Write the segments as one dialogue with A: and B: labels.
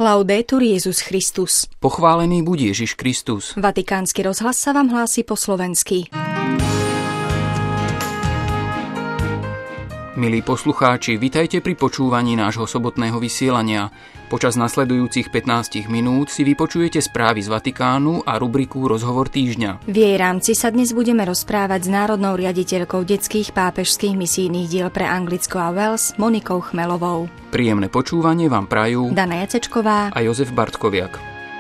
A: Laudetur Jesus Christus.
B: Pochválený buď Ježiš Kristus.
A: Vatikánsky rozhlas sa vám hlási po slovensky.
B: Milí poslucháči, vitajte pri počúvaní nášho sobotného vysielania. Počas nasledujúcich 15 minút si vypočujete správy z Vatikánu a rubriku Rozhovor týždňa.
A: V jej rámci sa dnes budeme rozprávať s národnou riaditeľkou detských pápežských misijných diel pre Anglicko a Wales Monikou Chmelovou.
B: Príjemné počúvanie vám prajú
A: Dana Jacečková
B: a Jozef Bartkoviak.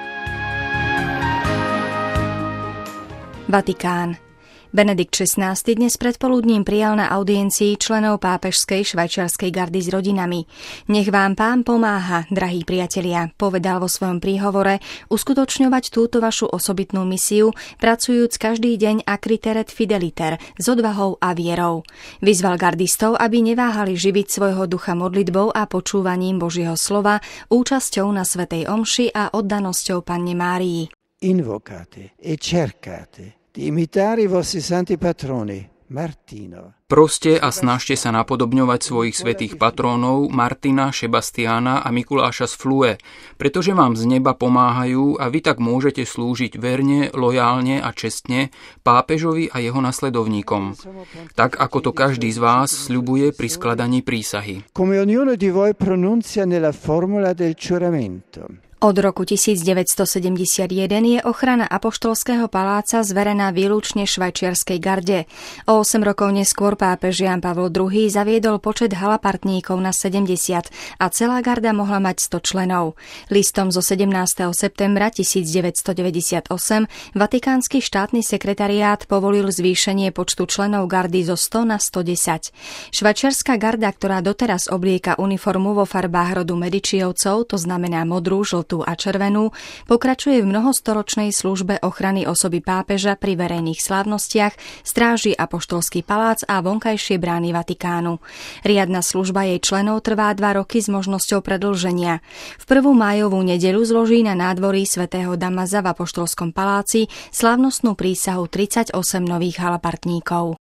A: Vatikán. Benedikt XVI dnes predpoludním prijal na audiencii členov pápežskej švajčiarskej gardy s rodinami. Nech vám Pán pomáha, drahí priatelia, povedal vo svojom príhovore, uskutočňovať túto vašu osobitnú misiu, pracujúc každý deň acriteret fideliter, s odvahou a vierou. Vyzval gardistov, aby neváhali živiť svojho ducha modlitbou a počúvaním Božieho slova, účasťou na svätej omši a oddanosťou Panne Márii.
C: Invocate e cercate di imitare i vostri santi patroni, Martino.
B: Proste a snažte sa napodobňovať svojich svätých patrónov Martina, Šebastiána a Mikuláša z Flue, pretože vám z neba pomáhajú a vy tak môžete slúžiť verne, lojálne a čestne pápežovi a jeho nasledovníkom, tak ako to každý z vás sľubuje pri skladaní prísahy.
C: Come ognuno di voi pronuncia nella formula del giuramento.
A: Od roku 1971 je ochrana apoštolského paláca zverená výlučne švajčiarskej garde. O 8 rokov neskôr pápež Ján Pavol II zaviedol počet halapartníkov na 70 a celá garda mohla mať 100 členov. Listom zo 17. septembra 1998 Vatikánsky štátny sekretariát povolil zvýšenie počtu členov gardy zo 100 na 110. Švajčiarska garda, ktorá doteraz oblieka uniformu vo farbách rodu Medičiovcov, to znamená modrú, žltú a červenú, pokračuje v mnohostoročnej službe ochrany osoby pápeža pri verejných slávnostiach, stráži apoštolský palác a vonkajšie brány Vatikánu. Riadna služba jej členov trvá 2 roky s možnosťou predĺženia. V 1. májovú nedeľu zloží na nádvorí svätého Damaza v apoštolskom paláci slávnostnú prísahu 38 nových halapartníkov.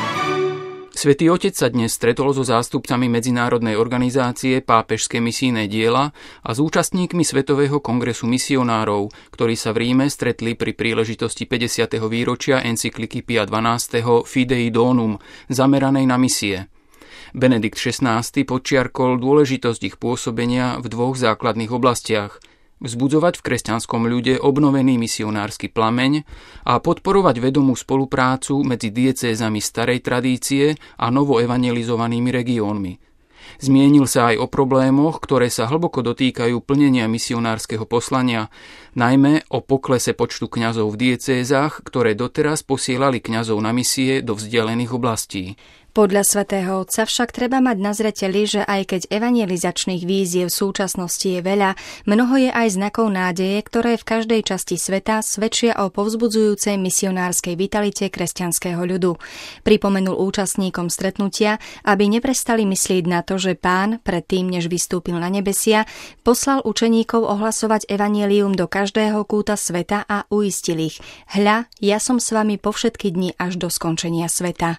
B: Svätý Otec sa dnes stretol so zástupcami medzinárodnej organizácie Pápežské misijné diela a s účastníkmi Svetového kongresu misionárov, ktorí sa v Ríme stretli pri príležitosti 50. výročia encykliky Pia XII. Fidei Donum, zameranej na misie. Benedikt XVI podčiarkol dôležitosť ich pôsobenia v 2 základných oblastiach: vzbudzovať v kresťanskom ľude obnovený misionársky plameň a podporovať vedomú spoluprácu medzi diecézami starej tradície a novoevangelizovanými regiónmi. Zmienil sa aj o problémoch, ktoré sa hlboko dotýkajú plnenia misionárskeho poslania, najmä o poklese počtu kňazov v diecézach, ktoré doteraz posielali kňazov na misie do vzdialených oblastí.
A: Podľa svätého Otca však treba mať na zreteli, že aj keď evangelizačných víziev v súčasnosti je veľa, mnoho je aj znakov nádeje, ktoré v každej časti sveta svedčia o povzbudzujúcej misionárskej vitalite kresťanského ľudu. Pripomenul účastníkom stretnutia, aby neprestali myslieť na to, že Pán, predtým než vystúpil na nebesia, poslal učeníkov ohlasovať evanjelium do každého kúta sveta a uistil ich: Hľa, ja som s vami po všetky dni až do skončenia sveta.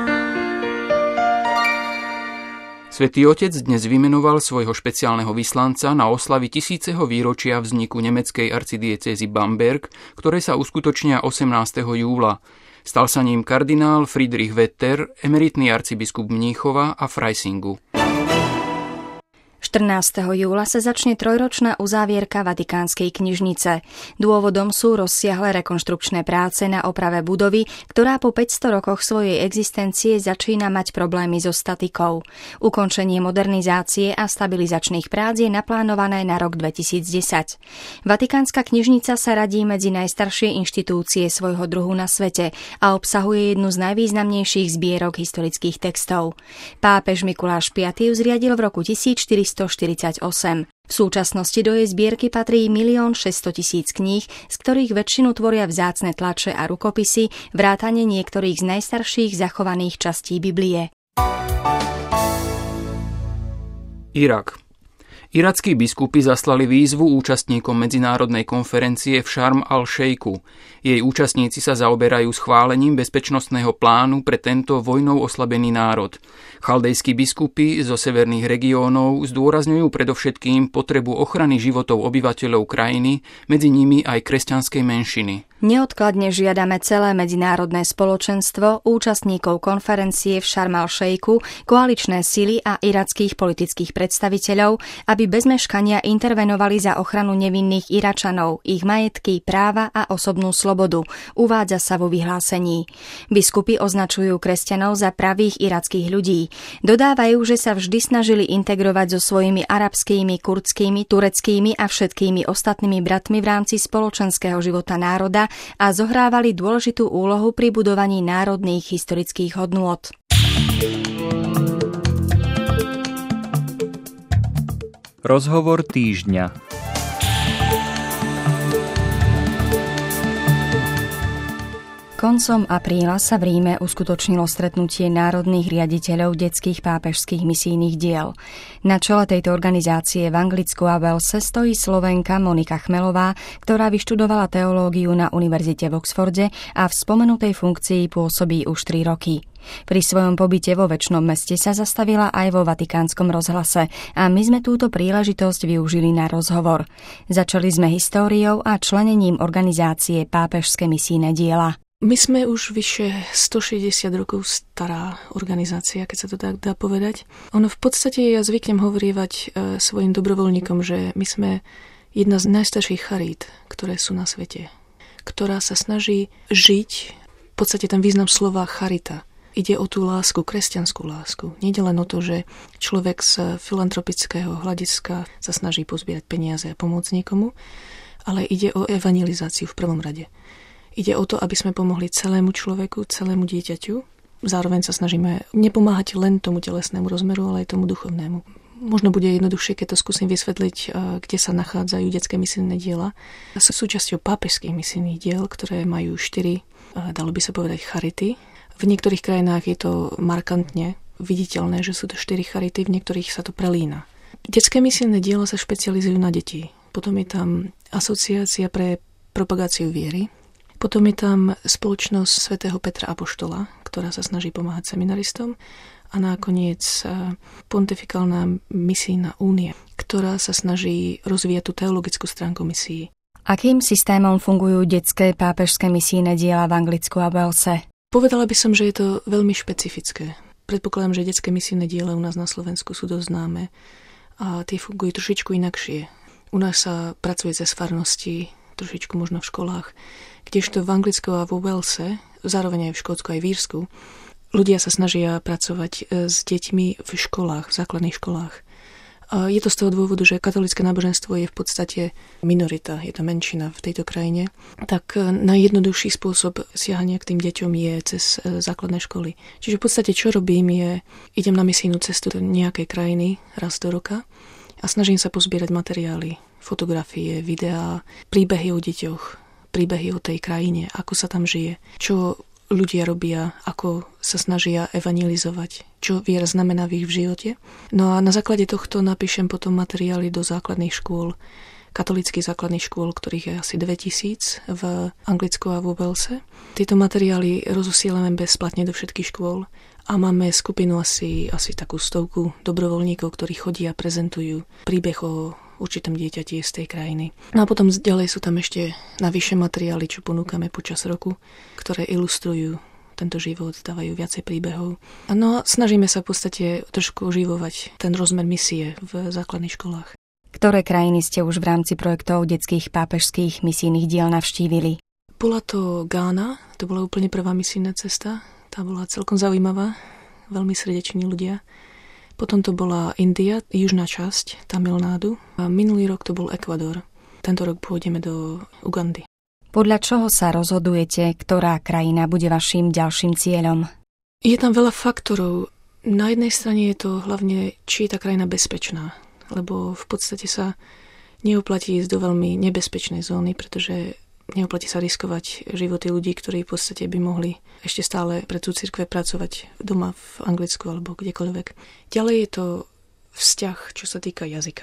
B: Svätý Otec dnes vymenoval svojho špeciálneho vyslanca na oslavy 1000. výročia vzniku nemeckej arcidiecézy Bamberg, ktoré sa uskutočnia 18. júla. Stal sa ním kardinál Friedrich Vetter, emeritný arcibiskup Mníchova a Freisingu.
A: 14. júla sa začne 3-ročná uzávierka Vatikánskej knižnice. Dôvodom sú rozsiahle rekonštrukčné práce na oprave budovy, ktorá po 500 rokoch svojej existencie začína mať problémy so statikou. Ukončenie modernizácie a stabilizačných prác je naplánované na rok 2010. Vatikánska knižnica sa radí medzi najstaršie inštitúcie svojho druhu na svete a obsahuje jednu z najvýznamnejších zbierok historických textov. Pápež Mikuláš V ju zriadil v roku 1448. V súčasnosti do jej zbierky patrí 1 600 000 kníh, z ktorých väčšinu tvoria vzácne tlače a rukopisy, vrátane niektorých z najstarších zachovaných častí Biblie.
B: Irak. Irackí biskupy zaslali výzvu účastníkom medzinárodnej konferencie v Šarm al-Šejku. Jej účastníci sa zaoberajú schválením bezpečnostného plánu pre tento vojnou oslabený národ. Chaldejskí biskupy zo severných regiónov zdôrazňujú predovšetkým potrebu ochrany životov obyvateľov krajiny, medzi nimi aj kresťanskej menšiny.
A: Neodkladne žiadame celé medzinárodné spoločenstvo, účastníkov konferencie v Šarm al-Šejku, koaličné sily a irackých politických predstaviteľov, aby bez meškania intervenovali za ochranu nevinných Iračanov, ich majetky, práva a osobnú slobodu, uvádza sa vo vyhlásení. Biskupy označujú kresťanov za pravých irackých ľudí. Dodávajú, že sa vždy snažili integrovať so svojimi arabskými, kurdskými, tureckými a všetkými ostatnými bratmi v rámci spoločenského života národa a zohrávali dôležitú úlohu pri budovaní národných historických hodnôt.
D: Rozhovor týždňa.
A: Koncom apríla sa v Ríme uskutočnilo stretnutie národných riaditeľov detských pápežských misijných diel. Na čele tejto organizácie v Anglicku a Walese stojí Slovenka Monika Chmelová, ktorá vyštudovala teológiu na univerzite v Oxforde a v spomenutej funkcii pôsobí už 3 roky. Pri svojom pobyte vo Večnom meste sa zastavila aj vo Vatikánskom rozhlase a my sme túto príležitosť využili na rozhovor. Začali sme históriou a členením organizácie Pápežské misijné diela.
E: My sme už vyše 160 rokov stará organizácia, keď sa to tak dá povedať. Ono v podstate, ja zvyknem hovorievať svojim dobrovoľníkom, že my sme jedna z najstarších charít, ktoré sú na svete, ktorá sa snaží žiť, v podstate ten význam slova charita. Ide o tú lásku, kresťanskú lásku. Nejde len o to, že človek z filantropického hľadiska sa snaží pozbierať peniaze a pomôcť niekomu, ale ide o evangelizáciu v prvom rade. Ide o to, aby sme pomohli celému človeku, celému dieťaťu. Zároveň sa snažíme nepomáhať len tomu telesnému rozmeru, ale aj tomu duchovnému. Možno bude jednoduchšie, keď to skúsim vysvetliť, kde sa nachádzajú detské misijné diela. Sú súčasťou pápežských misijných diel, ktoré majú 4, dalo by sa povedať, charity. V niektorých krajinách je to markantne viditeľné, že sú to 4 charity, v niektorých sa to prelína. Detské misijné diela sa špecializujú na deti. Potom je tam asociácia pre propagáciu viery. Potom je tam spoločnosť svätého Petra Apoštola, ktorá sa snaží pomáhať seminaristom. A nakoniec Pontifikálna misijná únia, ktorá sa snaží rozvíjať tú teologickú stránku misií.
A: Akým systémom fungujú detské pápežské misijné diela v Anglicku a Walese?
E: Povedala by som, že je to veľmi špecifické. Predpokladám, že detské misijné diela u nás na Slovensku sú dosť známe a tie fungujú trošičku inakšie. U nás sa pracuje cez farnosti, trošičku možno v školách, kdežto v Anglicku a vo Walese, zároveň aj v Škótsku aj v Írsku, ľudia sa snažia pracovať s deťmi v školách, v základných školách. A je to z toho dôvodu, že katolícke náboženstvo je v podstate minorita, je to menšina v tejto krajine. Tak najjednoduchší spôsob siahania k tým deťom je cez základné školy. Čiže v podstate čo robím je, idem na misijnú cestu do nejakej krajiny raz do roka a snažím sa pozbierať materiály, fotografie, videá, príbehy o deťoch, príbehy o tej krajine, ako sa tam žije, čo ľudia robia, ako sa snažia evangelizovať, čo viera znamená v ich živote. No a na základe tohto napíšem potom materiály do základných škôl, katolíckych základných škôl, ktorých je asi 2000 v Anglicku a vo Walese. Tieto materiály rozosielame bezplatne do všetkých škôl a máme skupinu asi takú 100 dobrovoľníkov, ktorí chodia a prezentujú príbeh o určitom dieťati z tej krajiny. No a potom ďalej sú tam ešte navyše materiály, čo ponúkame počas roku, ktoré ilustrujú tento život, dávajú viacej príbehov. No a snažíme sa v podstate trošku oživovať ten rozmer misie v základných školách.
A: Ktoré krajiny ste už v rámci projektov detských pápežských misijných diel navštívili?
E: Bola to Gána, to bola úplne prvá misijná cesta. Tá bola celkom zaujímavá, veľmi srdeční ľudia. Potom to bola India, južná časť, Tamil Nádu. A minulý rok to bol Ekvador. Tento rok pôjdeme do Ugandy.
A: Podľa čoho sa rozhodujete, ktorá krajina bude vaším ďalším cieľom?
E: Je tam veľa faktorov. Na jednej strane je to hlavne, či je tá krajina bezpečná. Lebo v podstate sa neoplatí ísť do veľmi nebezpečnej zóny, pretože neoplatí sa riskovať životy ľudí, ktorí v podstate by mohli ešte stále pre tú cirkve pracovať doma v Anglicku alebo kdekoľvek. Ďalej je to vzťah, čo sa týka jazyka.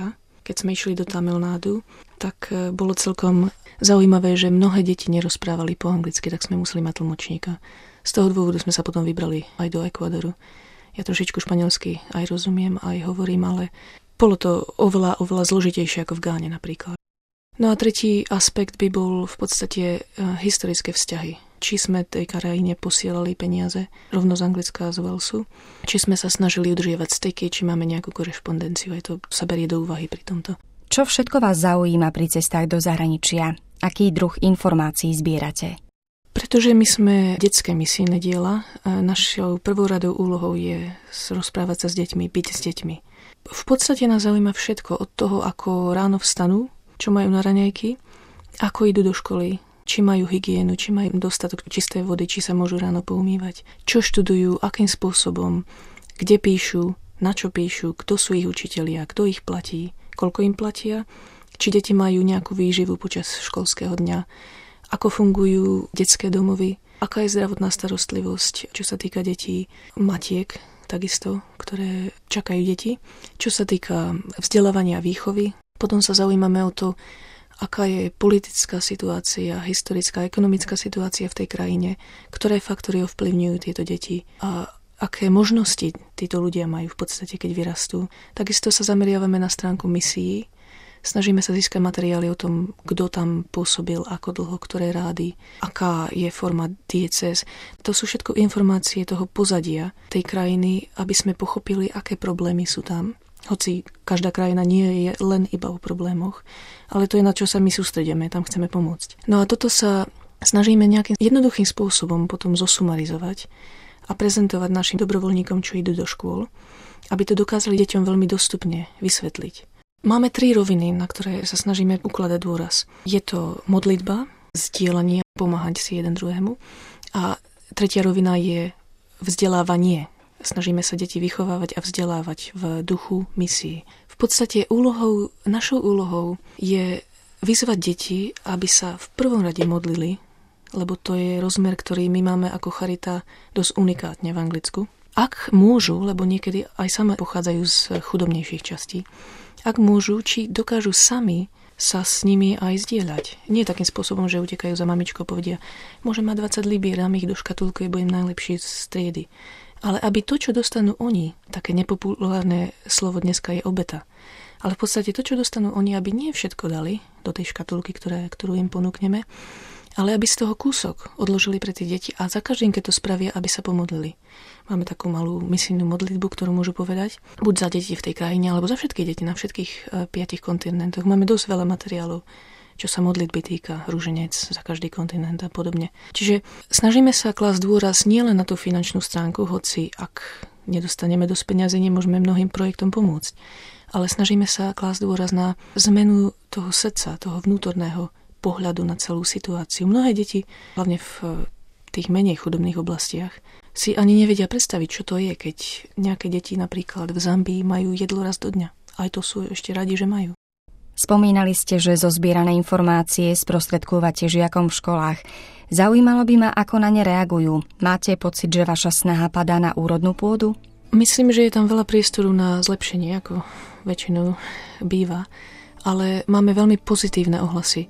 E: keď sme išli do Tamil Nádu, tak bolo celkom zaujímavé, že mnohé deti nerozprávali po anglicky, tak sme museli mať tlmočníka. Z toho dôvodu sme sa potom vybrali aj do Ekvádoru. Ja trošičku španielsky aj rozumiem, aj hovorím, ale bolo to oveľa zložitejšie ako v Gáne napríklad. No a tretí aspekt by bol v podstate historické vzťahy. Či sme tej krajine posielali peniaze rovno z Anglicka a z Walesu, či sme sa snažili udržiavať styky, či máme nejakú korešpondenciu. Aj to sa berie do úvahy pri tomto.
A: Čo všetko vás zaujíma pri cestách do zahraničia? Aký druh informácií zbierate?
E: Pretože my sme detské misijné diela, našou prvoradou úlohou je rozprávať sa s deťmi, byť s deťmi. V podstate nás zaujíma všetko od toho, ako ráno vstanú, čo majú na raňajky, ako idú do školy, či majú hygienu, či majú dostatok čistej vody, či sa môžu ráno poumývať, čo študujú, akým spôsobom, kde píšu, na čo píšu, kto sú ich učitelia, kto ich platí, koľko im platia, či deti majú nejakú výživu počas školského dňa, ako fungujú detské domovy, aká je zdravotná starostlivosť, čo sa týka detí, matiek, takisto, ktoré čakajú deti, čo sa týka vzdelávania a výchovy. Potom sa zaujímame o to, aká je politická situácia, historická, ekonomická situácia v tej krajine, ktoré faktory ovplyvňujú tieto deti a aké možnosti títo ľudia majú v podstate, keď vyrastú. Takisto sa zameriavame na stránku misií. Snažíme sa získať materiály o tom, kto tam pôsobil, ako dlho, ktoré rády, aká je forma diecéz. To sú všetko informácie toho pozadia tej krajiny, aby sme pochopili, aké problémy sú tam. Hoci každá krajina nie je len iba o problémoch, ale to je, na čo sa my sústredíme, tam chceme pomôcť. No a toto sa snažíme nejakým jednoduchým spôsobom potom zosumarizovať a prezentovať našim dobrovoľníkom, čo idú do škôl, aby to dokázali deťom veľmi dostupne vysvetliť. Máme 3 roviny, na ktoré sa snažíme ukladať dôraz. Je to modlitba, zdieľanie, pomáhať si jeden druhému. A tretia rovina je vzdelávanie. Snažíme sa deti vychovávať a vzdelávať v duchu misií. V podstate našou úlohou je vyzvať deti, aby sa v prvom rade modlili, lebo to je rozmer, ktorý my máme ako charita dosť unikátne v Anglicku. Ak môžu, lebo niekedy aj same pochádzajú z chudobnejších častí, ak môžu, či dokážu sami sa s nimi aj zdieľať. Nie takým spôsobom, že utekajú za mamičkou a povedia, môžem mať 20 libier, dám ich do škatulky, budem najlepší z triedy. Ale aby to, čo dostanú oni, také nepopulárne slovo dneska je obeta, ale v podstate to, čo dostanú oni, aby nie všetko dali do tej škatulky, ktorú im ponúkneme, ale aby z toho kúsok odložili pre tie deti a za každým, keď to spravia, aby sa pomodlili. Máme takú malú misijnú modlitbu, ktorú môžu povedať, buď za deti v tej krajine, alebo za všetky deti na všetkých 5 kontinentoch. Máme dosť veľa materiálov, čo sa modlitby týka, ruženec za každý kontinent a podobne. Čiže snažíme sa klásť dôraz nielen na tú finančnú stránku, hoci ak nedostaneme dosť peňazí, nemôžeme mnohým projektom pomôcť, ale snažíme sa klásť dôraz na zmenu toho srdca, toho vnútorného pohľadu na celú situáciu. Mnohé deti, hlavne v tých menej chudobných oblastiach, si ani nevedia predstaviť, čo to je, keď nejaké deti napríklad v Zambii majú jedlo raz do dňa. Aj to sú ešte radi, že majú.
A: Spomínali ste, že zozbierané informácie sprostredkúvate žiakom v školách. Zaujímalo by ma, ako na ne reagujú. Máte pocit, že vaša snaha padá na úrodnú pôdu?
E: Myslím, že je tam veľa priestoru na zlepšenie, ako väčšinou býva. Ale máme veľmi pozitívne ohlasy.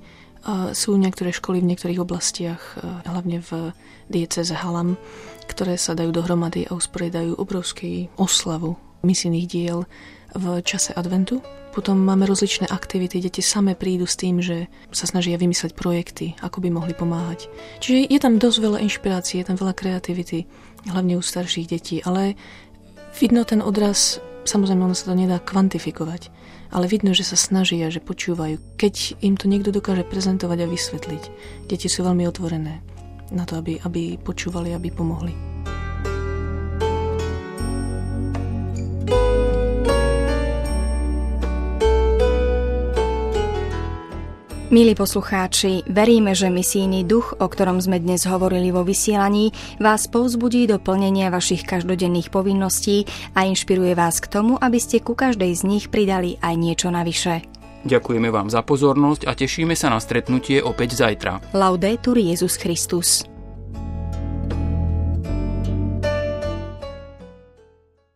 E: Sú niektoré školy v niektorých oblastiach, hlavne v diecéze Hallam, ktoré sa dajú dohromady a usporiadajú obrovský oslavu misijných diel v čase adventu. Potom máme rozličné aktivity, deti same prídu s tým, že sa snažia vymysleť projekty, ako by mohli pomáhať. Čiže je tam dosť veľa inšpirácie, je tam veľa kreativity, hlavne u starších detí, ale vidno ten odraz, samozrejme ono sa to nedá kvantifikovať, ale vidno, že sa snažia, že počúvajú. Keď im to niekto dokáže prezentovať a vysvetliť, deti sú veľmi otvorené na to, aby počúvali, aby pomohli.
A: Milí poslucháči, veríme, že misijný duch, o ktorom sme dnes hovorili vo vysielaní, vás povzbudí do plnenia vašich každodenných povinností a inšpiruje vás k tomu, aby ste ku každej z nich pridali aj niečo navyše.
B: Ďakujeme vám za pozornosť a tešíme sa na stretnutie opäť zajtra.
A: Laudetur Jesus Christus.